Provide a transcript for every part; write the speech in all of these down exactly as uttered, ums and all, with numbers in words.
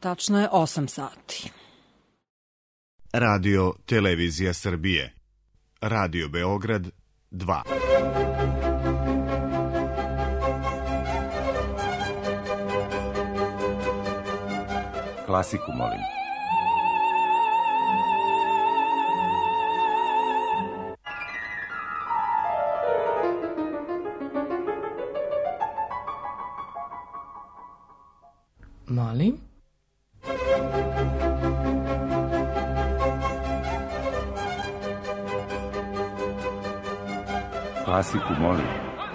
tačno je osam sati. Radio Televizija Srbije. Radio Beograd dva. Klasiku molim. Molim? Klasiku molim.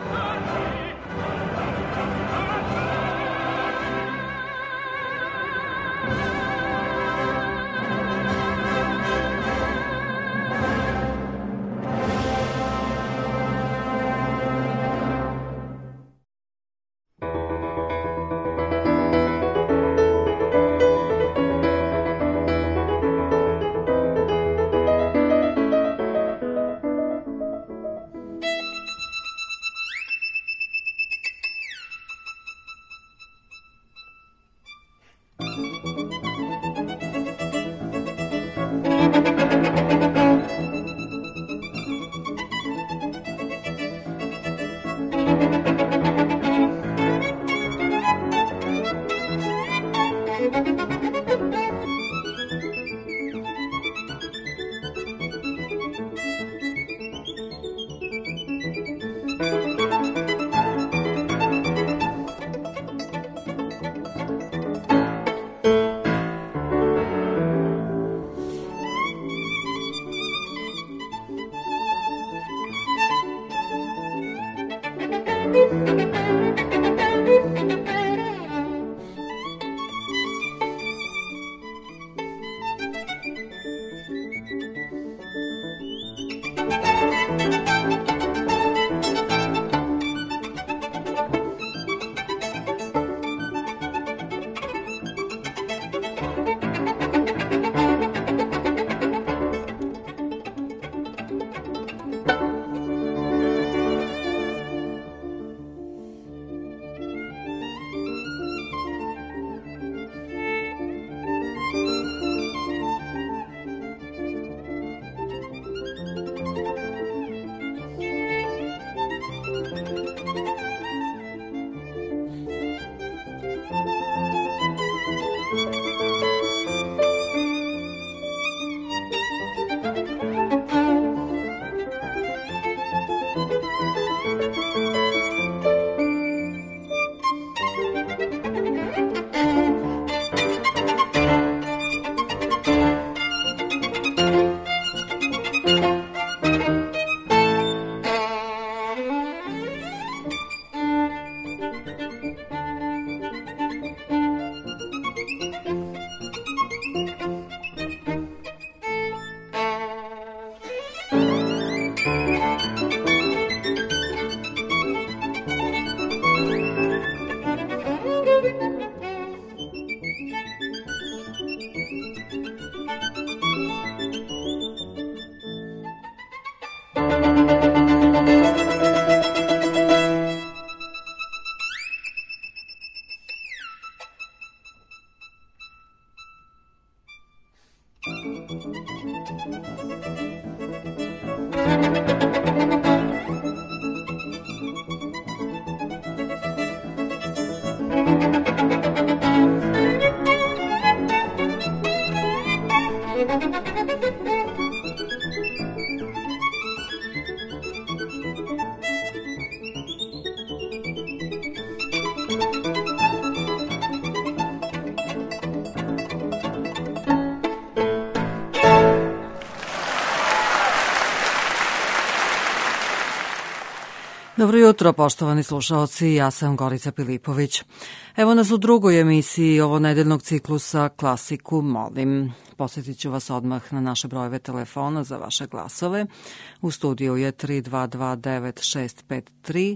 Dobro jutro, poštovani slušaoci, ja sam Gorica Pilipović. Evo nas u drugoj emisiji ovo nedeljnog ciklusa Klasiku molim. Posjetit ću vas odmah na naše brojeve telefona za vaše glasove. U studiju je tri dva dva devet šest pet tri,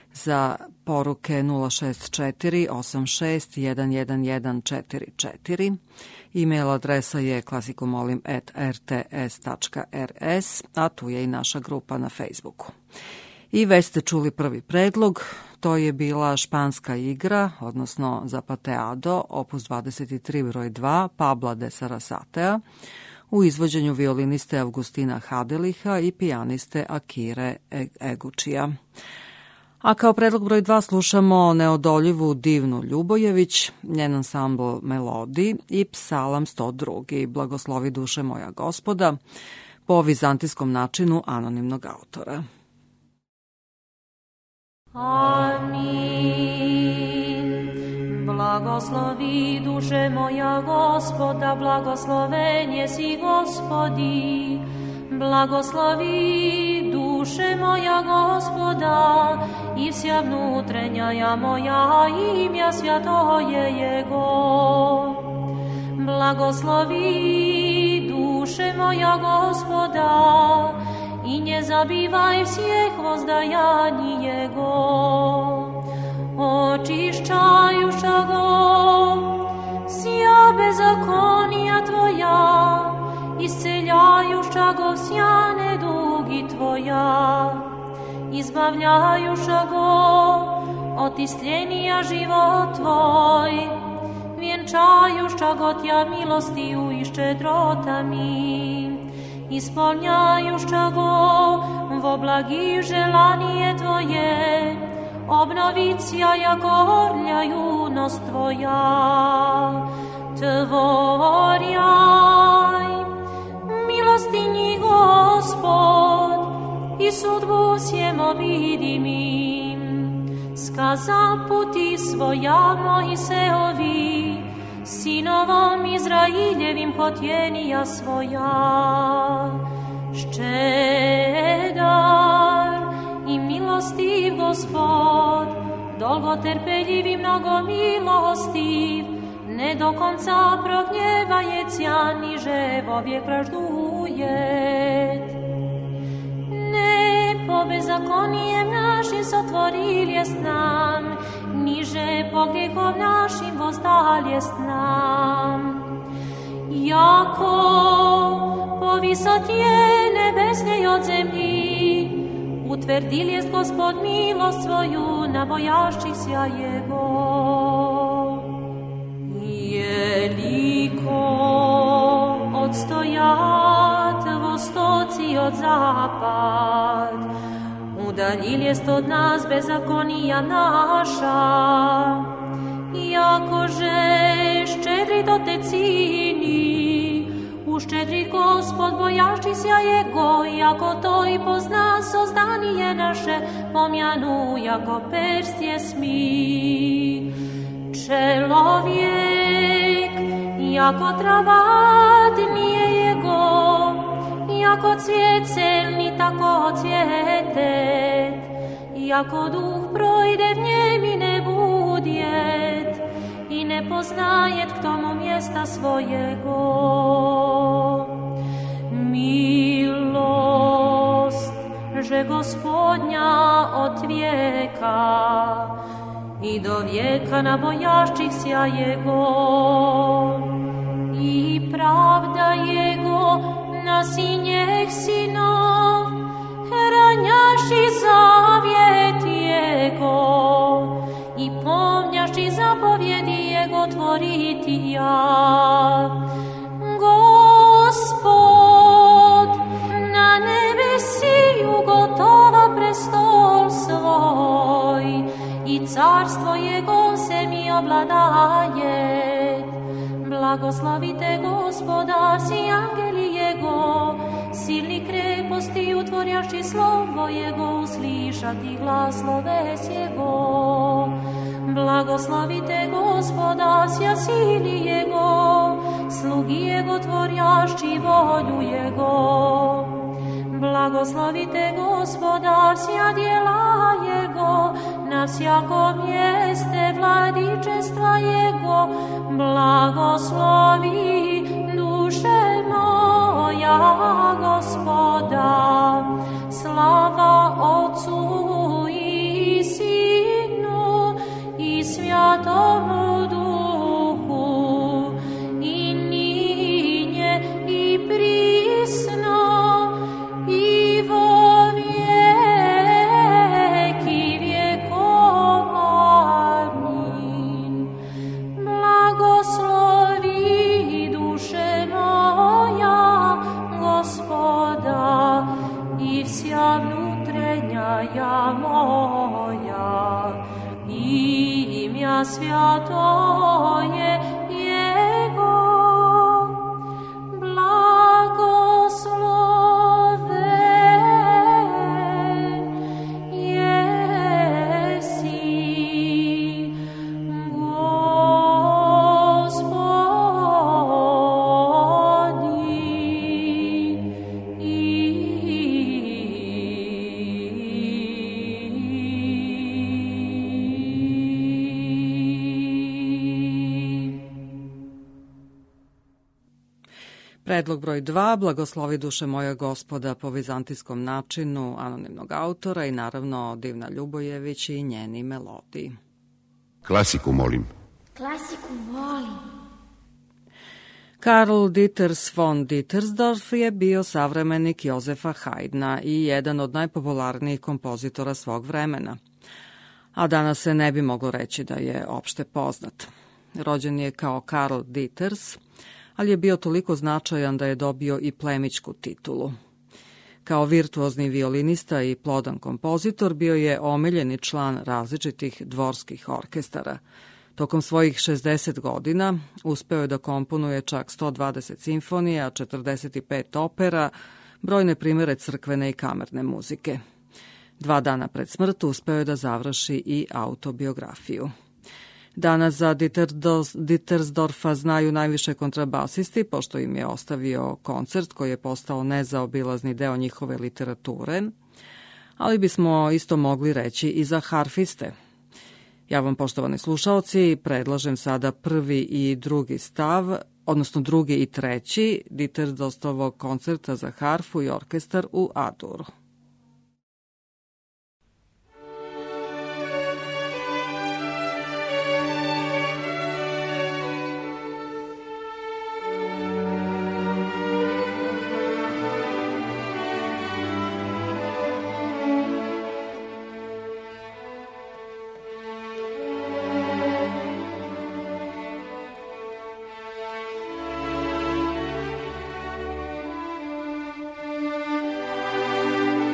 za poruke nula šest četiri osam šest jedan jedan jedan četiri četiri. E-mail adresa je klasikumolim at r t s tačka r s, a tu je i naša grupa na Facebooku. I već ste čuli prvi predlog, to je bila španska igra, odnosno Zapateado, opus dvadeset tri broj dva, Pabla de Sarasatea, u izvođenju violiniste Avgustina Hadeliha i pijaniste Akire Egučija. A kao predlog broj dva slušamo neodoljivu Divnu Ljubojević, njen ansambl Melodi i Psalam sto dva, Blagoslovi duše moja Gospoda, po vizantijskom načinu anonimnog autora. Amin. Blagoslovi duše moja Gospoda, blagosloven jesi Gospodi. Blagoslovi duše moja Gospoda i vsja vnutrenjaja moja imja svjatoje Jego. Blagoslovi duše moja Gospoda i ne zabivaj vseh vozdajani Jego. Očišćajuša go vsja bezakonija Tvoja, isceljajuša go vsja nedugi Tvoja, izbavljajuša go od istljenija život Tvoj, vjenčajuša go Tja milostiju i ščedrotami, ispolnjajuša go vo blagi želanije Tvoje, obnovicija jako orlja junost Tvoja. Tvorjaj milostinji Gospod i sudbu sjem obidimim. Skaza puti svoja Mojseovi, sinovom Izraeljevim hotjenija svoja. Ščedar i milostiv Gospod, dolgoterpeljiv i mnogo milostiv, ne do konca prognjevajecija, niže vovijek praždujet. Ne po bezakonijem našim sotvoriljest nam, niže po grehov našim vozdaljest nam. Jako po visotje nebesnej od zemlji, utvrdil jest Gospod milost svoju na bojašćih sja Jego. Jeliko odstojat vostoci od zapad, udaljil jest od nas bezakonija naša, jakože ščedrit otecini, uščedrit Gospod bojašćih sja Jego, jako to i pozna sozdanije naše, pomjanu jako perstje smi. Čelovjek, jako travat nije Jego, jako cvijet celni tako cvijetet, jako duh projde v njem i ne budjet, i ne poznajet k tomu mjesta svojego. Milost, že Gospodnja od vijeka i do vijeka na bojašćih sja Jego, i pravda Jego na sinjeh sinov, ranjaši zavjet Jego, i pomnjaši zapovjedi Jego tvoriti ja. Gospod na nebesiju gotova prestol svoj, i carstvo Jego se mi obladaje. Blagoslavite Gospoda, si angeli Jego, silni kreposti utvorjaši slovo Jego, uslišati glas sloves Jego. Blagoslavite Gospoda, sja sili Jego, slugi Jego tvorjaši volju Jego. Blagoslavite Gospoda, sja djela Jego, na vsjakom mjeste vladičestva Jego. Blagoslovi duše moja Gospoda, slava Otcu i Sinu i Svjatomu Duhu, i ninje i prisno i vo vijeki vjekova. Predlog broj dva, Blagoslovi duše moja Gospoda po vizantijskom načinu anonimnog autora i naravno Divna Ljubojević i njeni melodiji. Klasiku molim. Klasiku molim. Karl Dieters von Dietersdorf je bio savremenik Jozefa Haydna i jedan od najpopularnijih kompozitora svog vremena. A danas se ne bi moglo reći da je opšte poznat. Rođen je kao Karl Dieters, ali je bio toliko značajan da je dobio i plemićku titulu. Kao virtuozni violinista i plodan kompozitor bio je omiljeni član različitih dvorskih orkestara. Tokom svojih šezdeset godina uspeo je da komponuje čak sto dvadeset simfonija, četrdeset pet opera, brojne primere crkvene i kamerne muzike. Dva dana pred smrt uspeo je da završi i autobiografiju. Danas za Dietersdorfa znaju najviše kontrabasisti, pošto im je ostavio koncert koji je postao nezaobilazni deo njihove literature, ali bismo isto mogli reći i za harfiste. Ja vam, poštovani slušaoci, predlažem sada prvi i drugi stav, odnosno drugi i treći Dietersdorfovog koncerta za harfu i orkestar u A-duru. Thank you.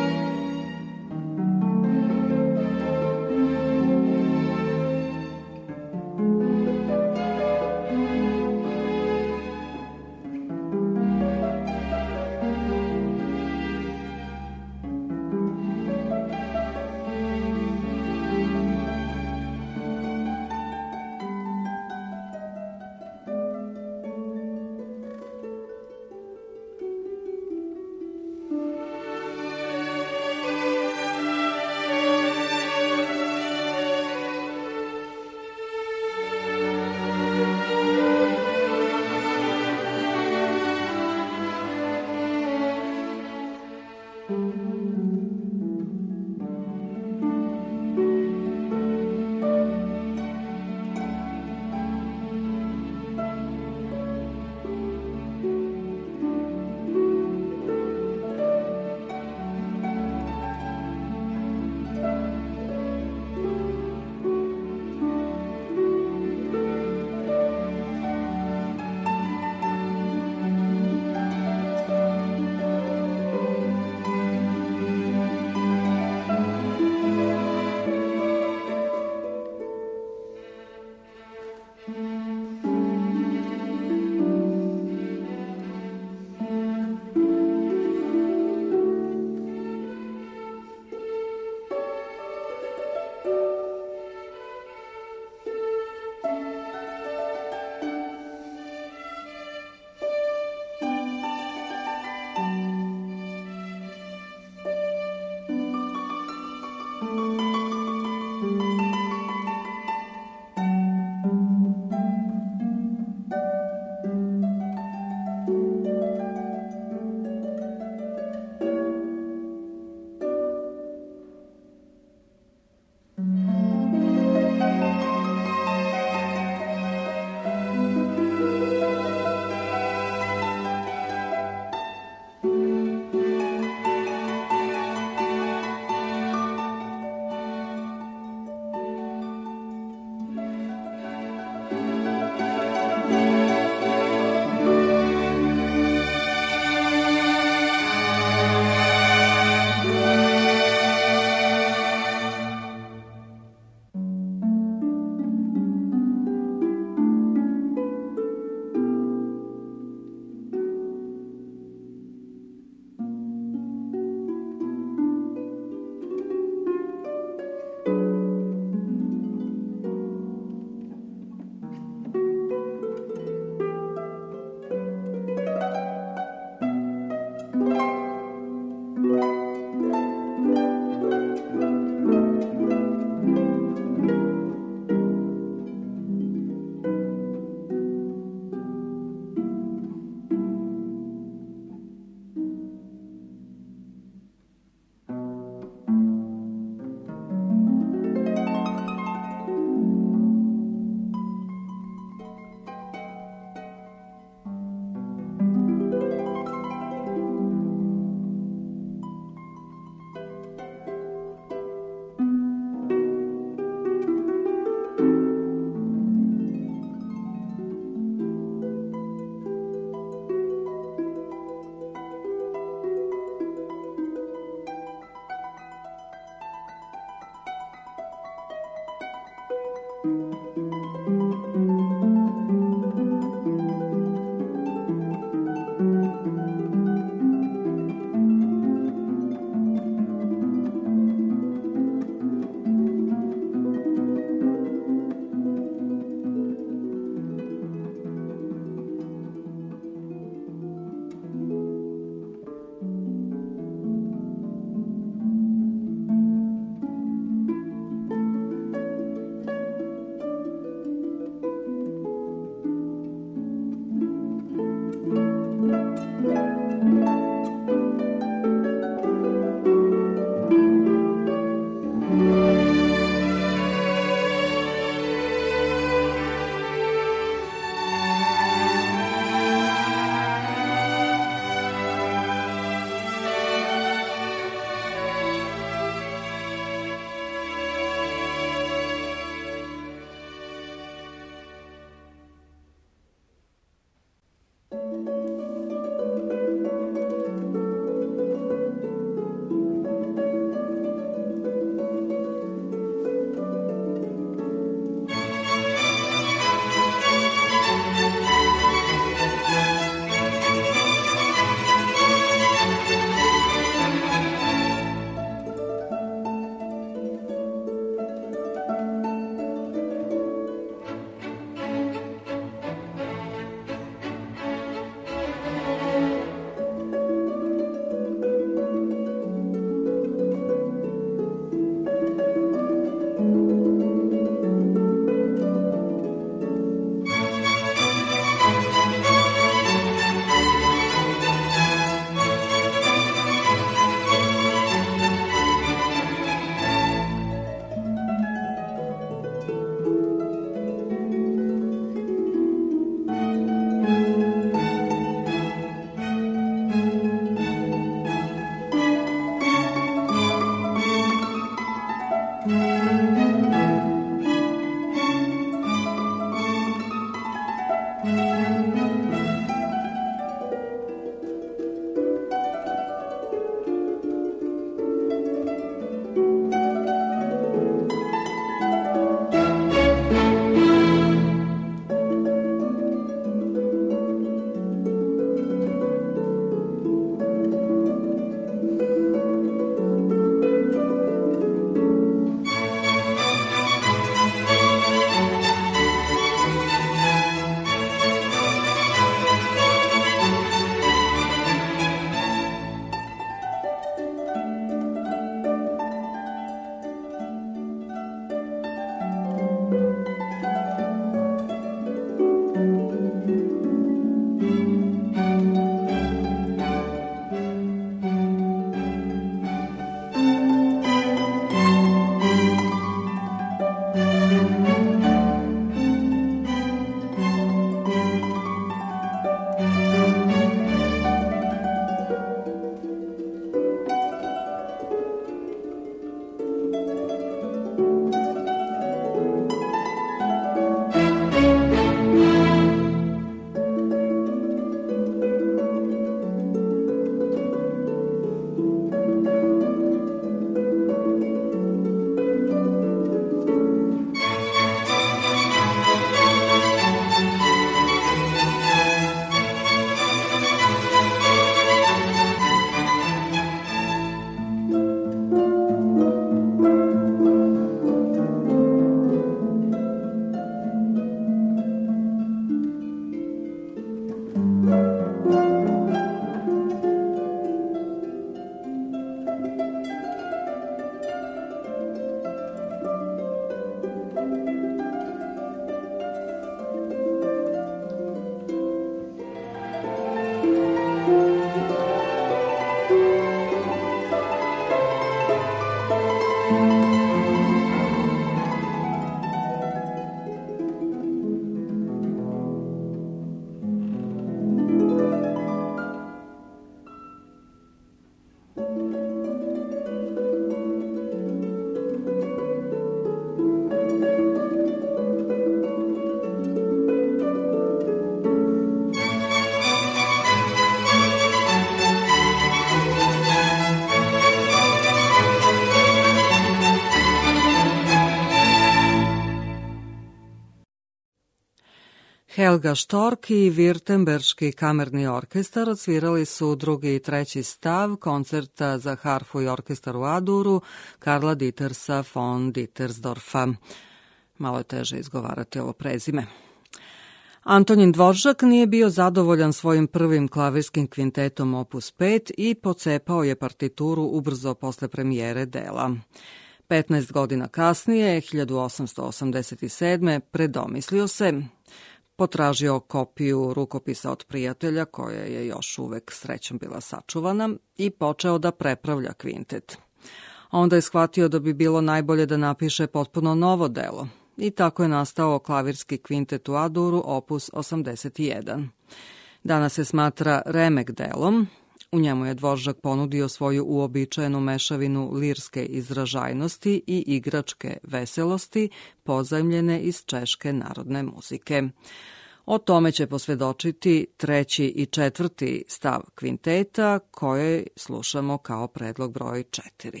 Helga Stork i Virtemberški kamerni orkestar odsvirali su drugi i treći stav koncerta za harfu i orkestar u A-duru Karla Dietersa von Dietersdorfa. Malo je teže izgovarati ovo prezime. Antonin Dvoržak nije bio zadovoljan svojim prvim klavirskim kvintetom opus pet i pocepao je partituru ubrzo posle premijere dela. petnaest godina kasnije, hiljadu osamsto osamdeset sedme. predomislio se, potražio kopiju rukopisa od prijatelja, koja je još uvek srećom bila sačuvana, i počeo da prepravlja kvintet. Onda je shvatio da bi bilo najbolje da napiše potpuno novo delo, i tako je nastao klavirski kvintet u A-duru opus osamdeset jedan. Danas se smatra remek delom. U njemu je Dvoržak ponudio svoju uobičajenu mešavinu lirske izražajnosti i igračke veselosti, pozajmljene iz češke narodne muzike. O tome će posvedočiti treći i četvrti stav kvinteta, koje slušamo kao predlog broj četiri.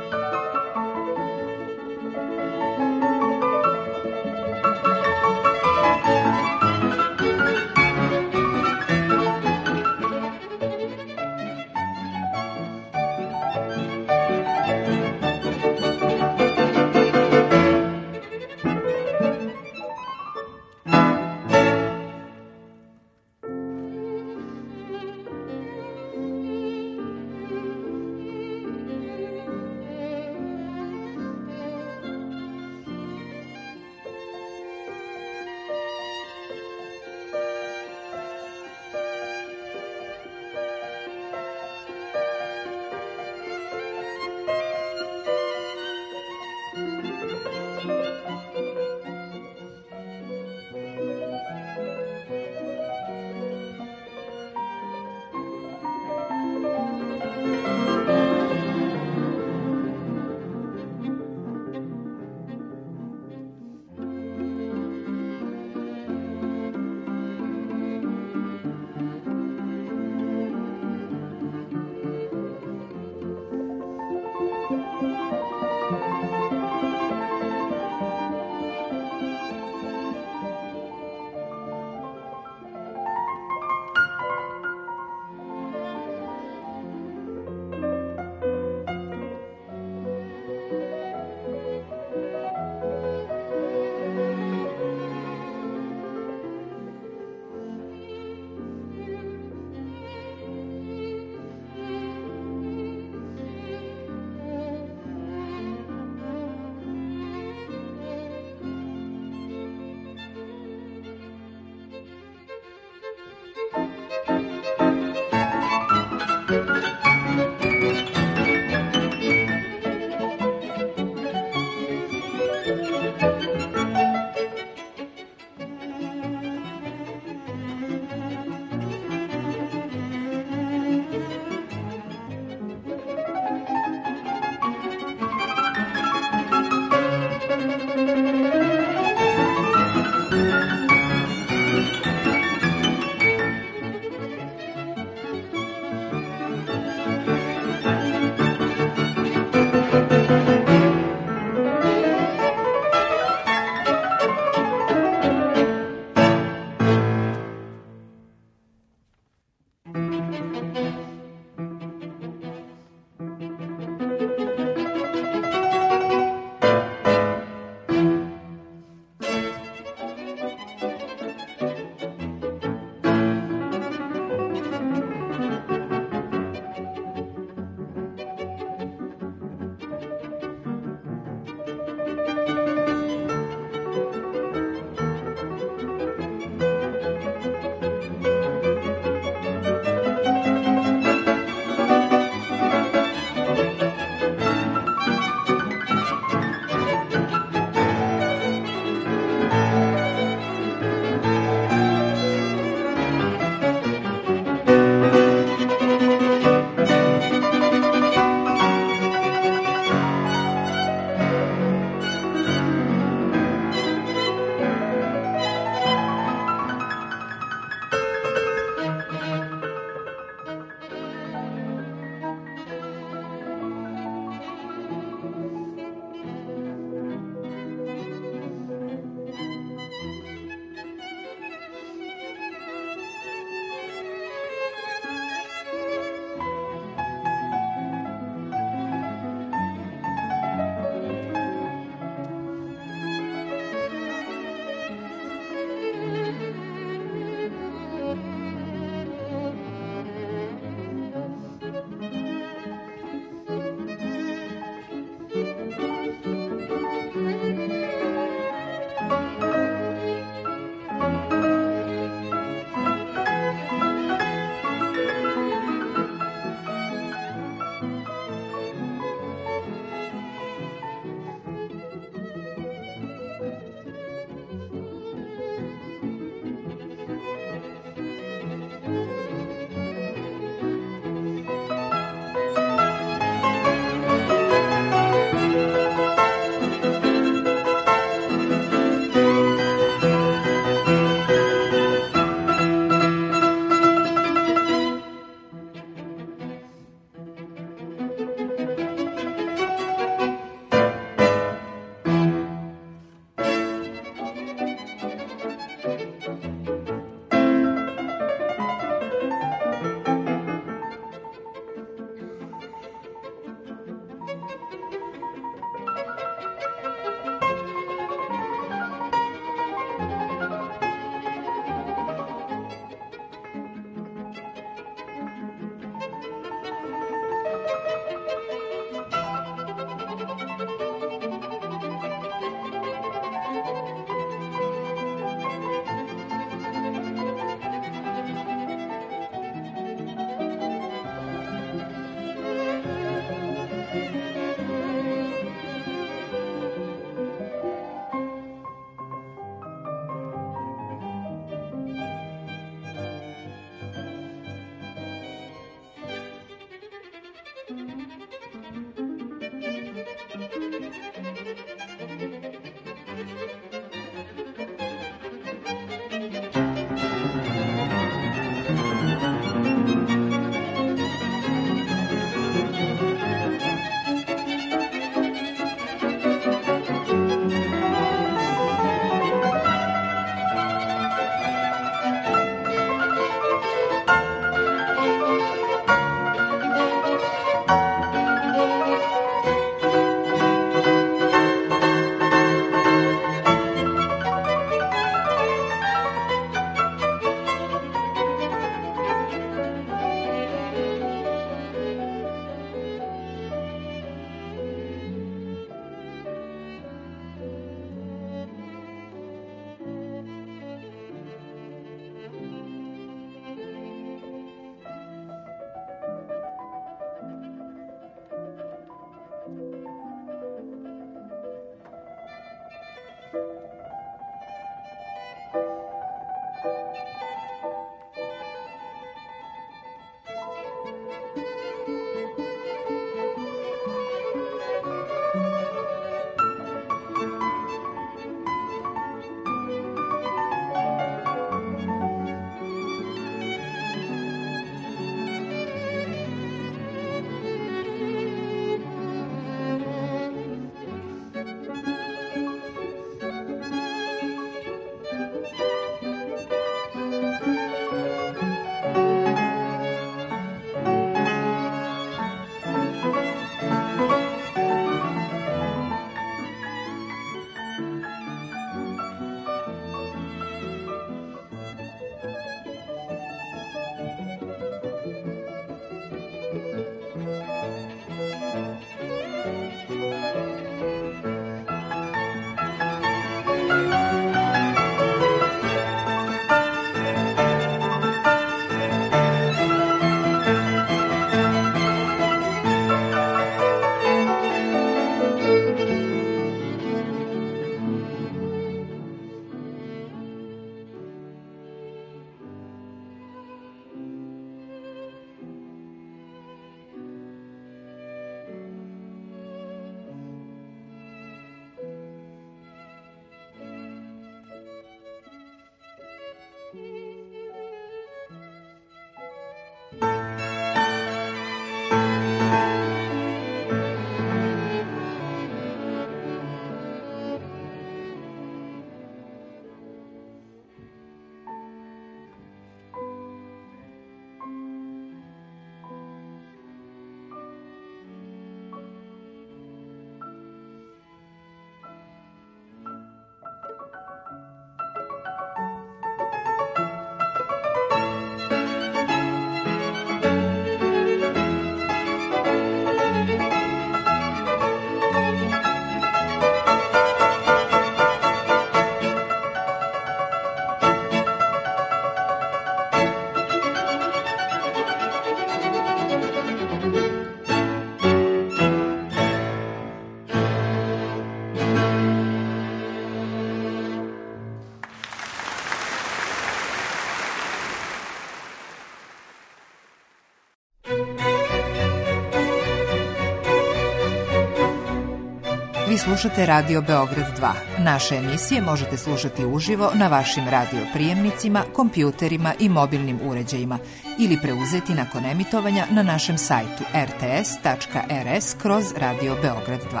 Vi slušate Radio Beograd dva. Naše emisije možete slušati uživo na vašim radio prijemnicima, kompjuterima i mobilnim uređajima ili preuzeti nakon emitovanja na našem sajtu r t s tačka r s kroz Radio Beograd dva.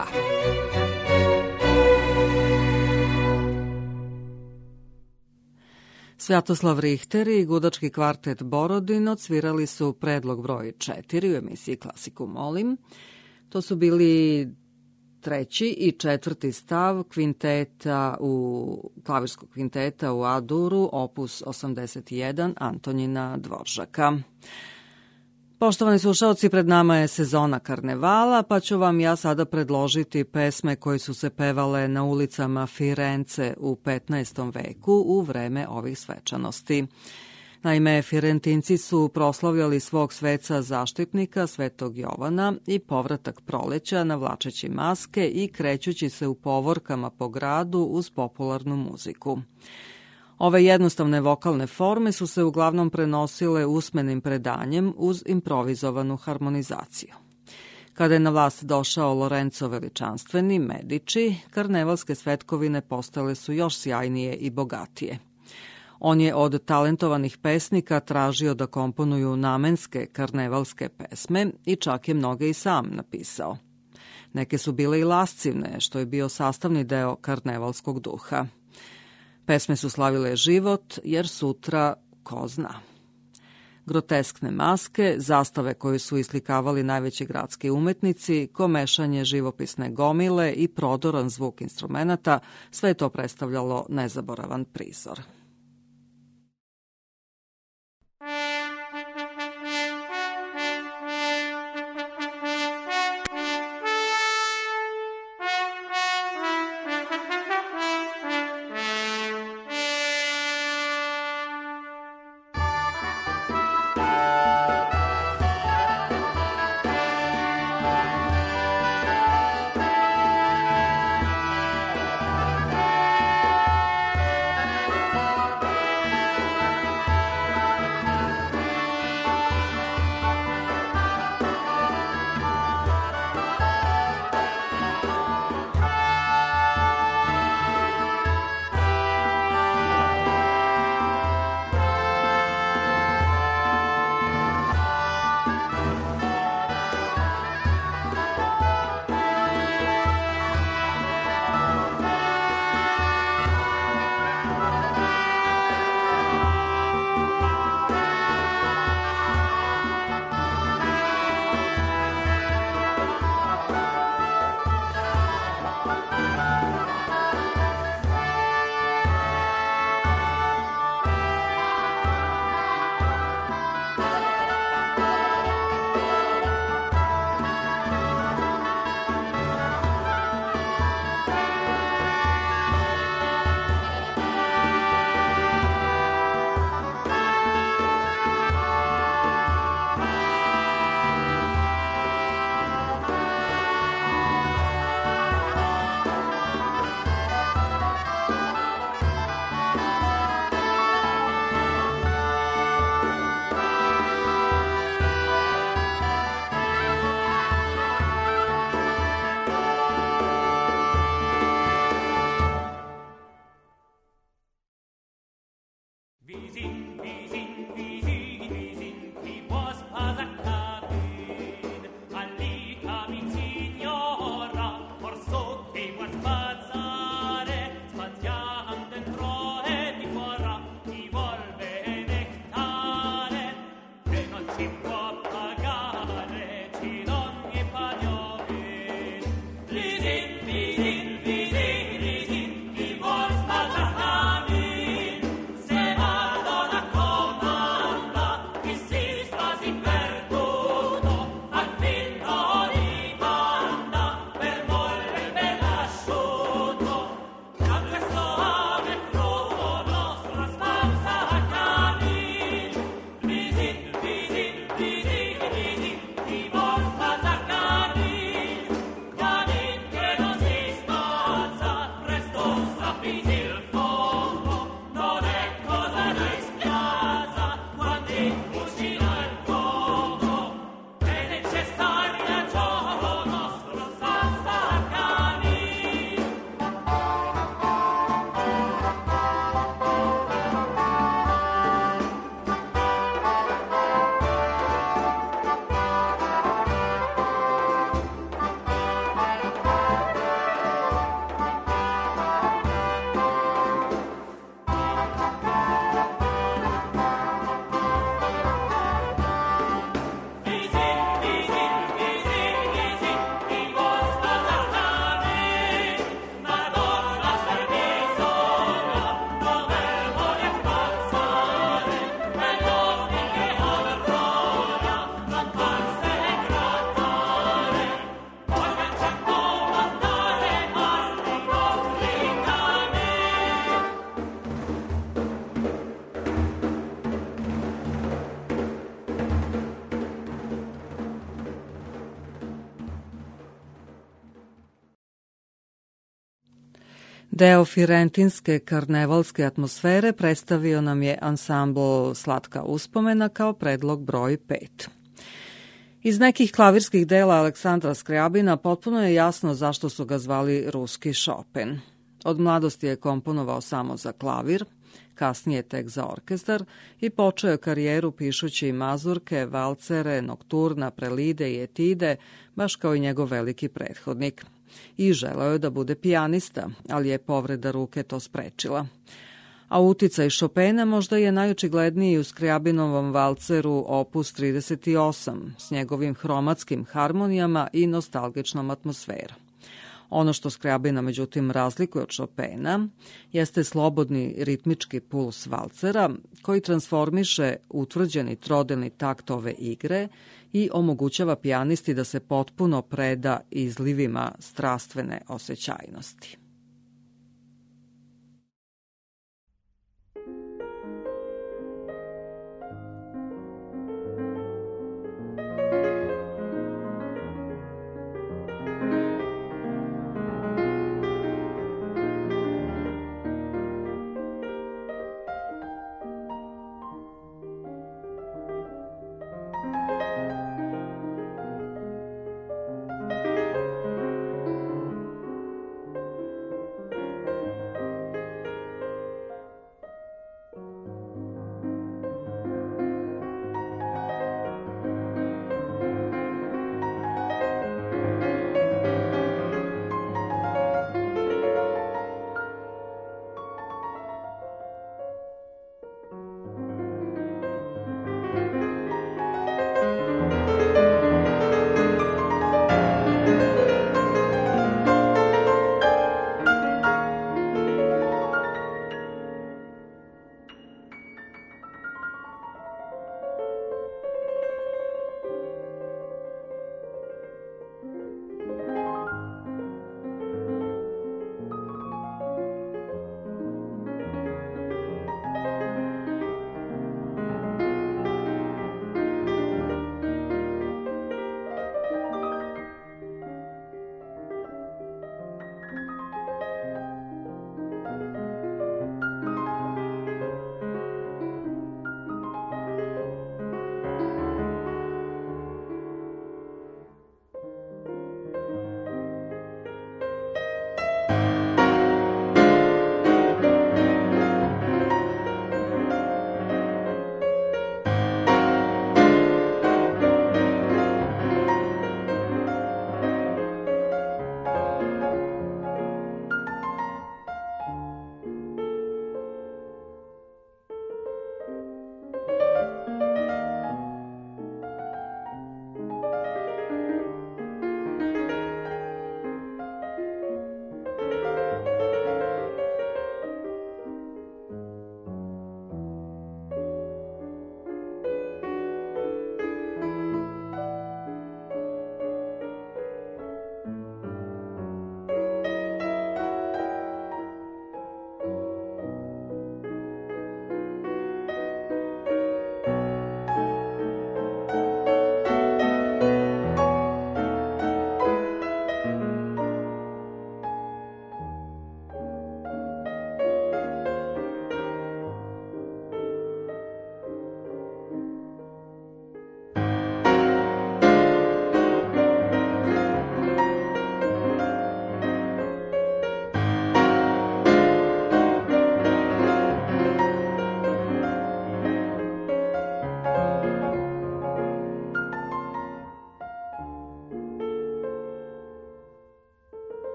Svjatoslav Richter i gudački kvartet Borodin odsvirali su predlog broj četiri u emisiji Klasiku molim. To su bili treći i četvrti stav kvinteta u klavirskog kvinteta u A-duru, opus osamdeset jedan Antonjina Dvoržaka. Poštovani slušalci, pred nama je sezona karnevala, pa ću vam ja sada predložiti pesme koje su se pevale na ulicama Firence u petnaestom veku u vreme ovih svečanosti. Naime, Firentinci su proslavljali svog sveca zaštitnika, Svetog Jovana, i povratak proleća navlačeći maske i krećući se u povorkama po gradu uz popularnu muziku. Ove jednostavne vokalne forme su se uglavnom prenosile usmenim predanjem uz improvizovanu harmonizaciju. Kada je na vlast došao Lorenzo Veličanstveni, Medici, karnevalske svetkovine postale su još sjajnije i bogatije. On je od talentovanih pesnika tražio da komponuju namenske karnevalske pesme i čak je mnoge i sam napisao. Neke su bile i lascivne, što je bio sastavni deo karnevalskog duha. Pesme su slavile život, jer sutra ko zna. Groteskne maske, zastave koje su islikavali najveći gradski umetnici, komešanje živopisne gomile i prodoran zvuk instrumenata, sve je to predstavljalo nezaboravan prizor. Easy. Deo firentinske karnevalske atmosfere predstavio nam je ansambl Slatka uspomena kao predlog broj pet. Iz nekih klavirskih dela Aleksandra Skrjabina potpuno je jasno zašto su ga zvali ruski Chopin. Od mladosti je komponovao samo za klavir, kasnije tek za orkestar i počeo je karijeru pišući mazurke, valcere, nokturna, prelide i etide, baš kao i njegov veliki prethodnik. I želeo je da bude pijanista, ali je povreda ruke to sprečila. A uticaj Chopina možda je najočigledniji u Skrjabinovom valceru opus trideset osam s njegovim hromatskim harmonijama i nostalgičnom atmosferom. Ono što Skrjabina međutim razlikuje od Chopina jeste slobodni ritmički puls valcera koji transformiše utvrđeni trodelni takt ove igre i omogućava pijanisti da se potpuno preda izlivima strastvene osjećajnosti.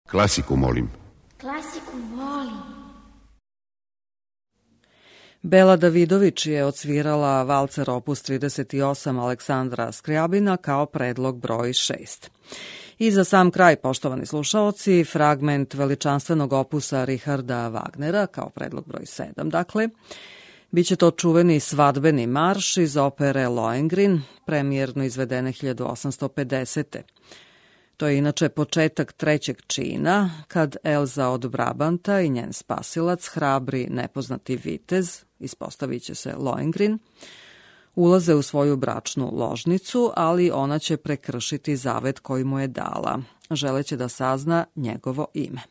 Klasiku molim. Klasiku molim. Bela Davidović je odsvirala valcer opus trideset osam Aleksandra Skrjabina kao predlog broj šest. I za sam kraj, poštovani slušaoci, fragment veličanstvenog opusa Richarda Wagnera kao predlog broj sedam. Dakle, biće to čuveni svadbeni marš iz opere Lohengrin, premijerno izvedene hiljadu osamsto pedesete. To je inače početak trećeg čina, kad Elza od Brabanta i njen spasilac, hrabri nepoznati vitez, ispostavit će se Lohengrin, ulaze u svoju bračnu ložnicu, ali ona će prekršiti zavet koji mu je dala, želeći da sazna njegovo ime.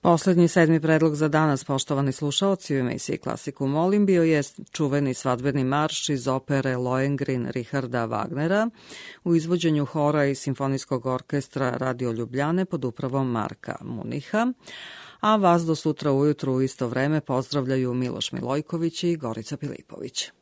Poslednji sedmi predlog za danas, poštovani slušaoci, u emisiji Klasiku molim, bio je čuveni svadbeni marš iz opere Lohengrin Richarda Wagnera u izvođenju hora i simfonijskog orkestra Radio Ljubljane pod upravom Marka Muniha, a vas do sutra ujutru u isto vreme pozdravljaju Miloš Milojković i Gorica Pilipović.